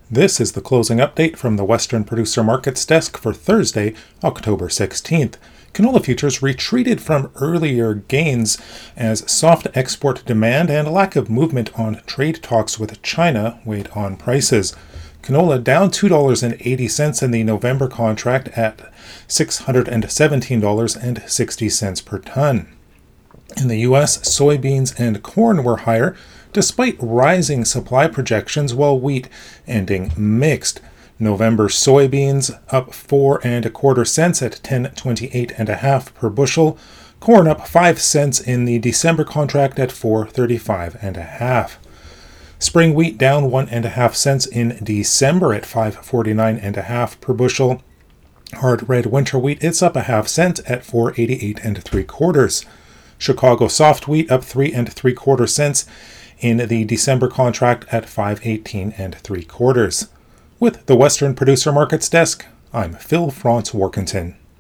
This is the closing update from the Western Producer Markets desk for Thursday, October 16th. Canola futures retreated from earlier gains as soft export demand and lack of movement on trade talks with China weighed on prices. Canola down $2.80 in the November contract at $617.60 per ton. In the U.S., soybeans and corn were higher, despite rising supply projections, while wheat ending mixed. November soybeans up 4.25 cents at 10.28.5 per bushel. Corn up 5 cents in the December contract at 4.35.5. Spring wheat down 1.5 cents in December at 5.49.5 per bushel. Hard red winter wheat is up 0.5 cent at 4.88 3/4. Chicago soft wheat up 3.75 cents in the December contract at 5.18 3/4. With the Western Producer Markets desk, I'm Phil Franz Warkentin.